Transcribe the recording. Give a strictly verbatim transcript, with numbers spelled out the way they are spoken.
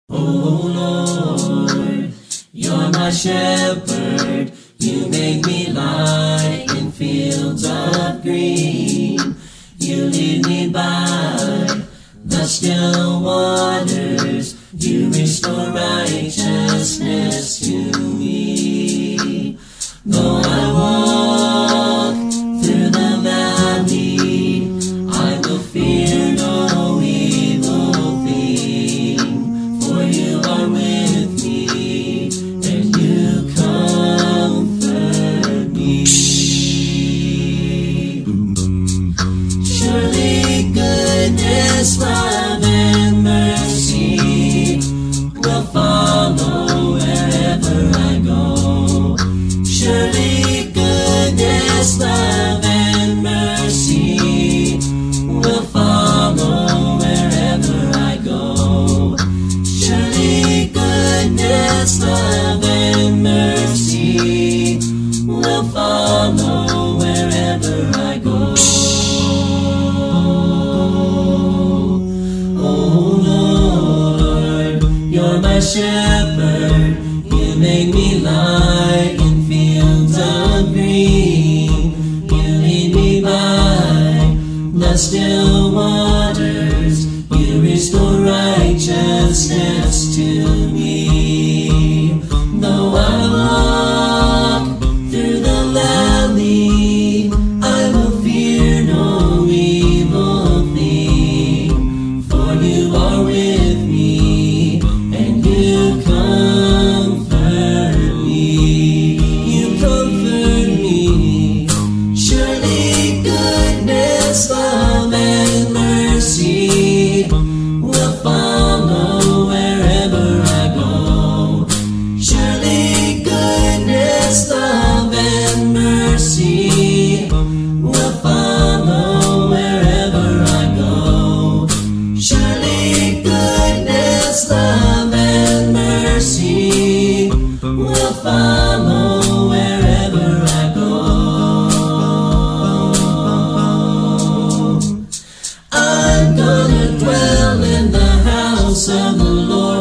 Oh Lord, you're my shepherd. You make me lie in fields of green. You lead me by the still waters. You restore righteousness to me. Though I walk through the valley, I will fear no evil thing, for you are with me, and you comfort me. Surely goodness, love, and mercy will follow wherever I go. Surely goodness, love, and mercy will follow wherever I go. Surely goodness, love, and mercy will follow wherever I go. Oh Lord, you're my shepherd. You make me lie in fields of green. You lead me by the still waters. You restore righteousness to me. Though I walk through the valley, I will fear no evil thing, for you are with me, and you comfort me. You comfort me. Surely goodness, love, and mercy will follow wherever I go. Surely goodness, love, and mercy will follow wherever I go. Surely goodness, love, and mercy will follow wherever I go. I'm gonna dwell in the house of the Lord